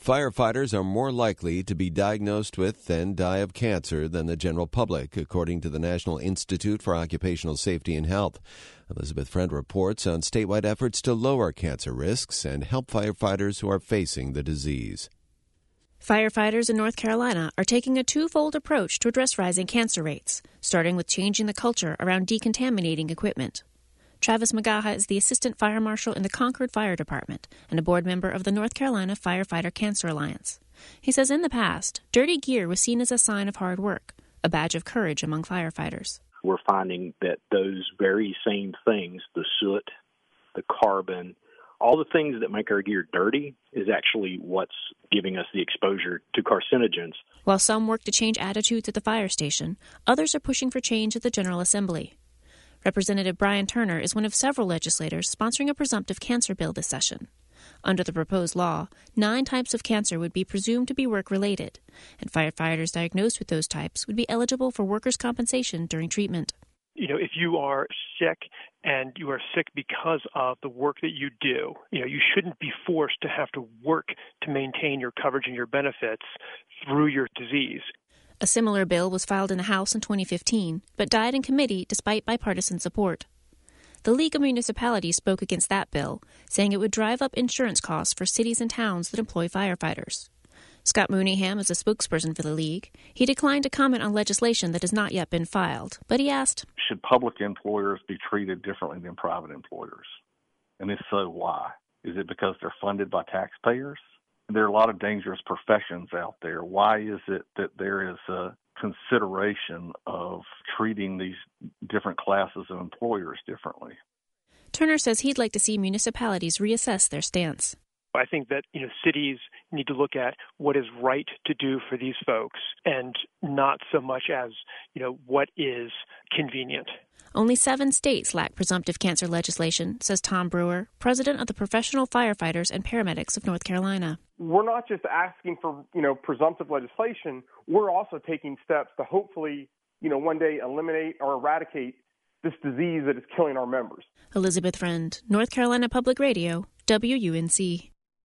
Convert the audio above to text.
Firefighters are more likely to be diagnosed with and die of cancer than the general public, according to the National Institute for Occupational Safety and Health. Elizabeth Friend reports on statewide efforts to lower cancer risks and help firefighters who are facing the disease. Firefighters in North Carolina are taking a twofold approach to address rising cancer rates, starting with changing the culture around decontaminating equipment. Travis Magaha is the Assistant Fire Marshal in the Concord Fire Department and a board member of the North Carolina Firefighter Cancer Alliance. He says in the past, dirty gear was seen as a sign of hard work, a badge of courage among firefighters. We're finding that those very same things, the soot, the carbon, all the things that make our gear dirty is actually what's giving us the exposure to carcinogens. While some work to change attitudes at the fire station, others are pushing for change at the General Assembly. Representative Brian Turner is one of several legislators sponsoring a presumptive cancer bill this session. Under the proposed law, 9 types of cancer would be presumed to be work-related, and firefighters diagnosed with those types would be eligible for workers' compensation during treatment. If you are sick and you are sick because of the work that you do, you shouldn't be forced to have to work to maintain your coverage and your benefits through your disease. A similar bill was filed in the House in 2015, but died in committee despite bipartisan support. The League of Municipalities spoke against that bill, saying it would drive up insurance costs for cities and towns that employ firefighters. Scott Mooneyham is a spokesperson for the League. He declined to comment on legislation that has not yet been filed, but he asked, should public employers be treated differently than private employers? And if so, why? Is it because they're funded by taxpayers? There are a lot of dangerous professions out there. Why is it that there is a consideration of treating these different classes of employers differently? Turner says he'd like to see municipalities reassess their stance. I think that cities need to look at what is right to do for these folks and not so much as what is convenient. Only 7 states lack presumptive cancer legislation, says Tom Brewer, president of the Professional Firefighters and Paramedics of North Carolina. We're not just asking for presumptive legislation. We're also taking steps to hopefully one day eliminate or eradicate this disease that is killing our members. Elizabeth Friend, North Carolina Public Radio, WUNC.